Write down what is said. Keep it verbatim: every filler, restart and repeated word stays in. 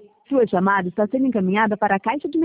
Sua chamada está sendo encaminhada para a caixa de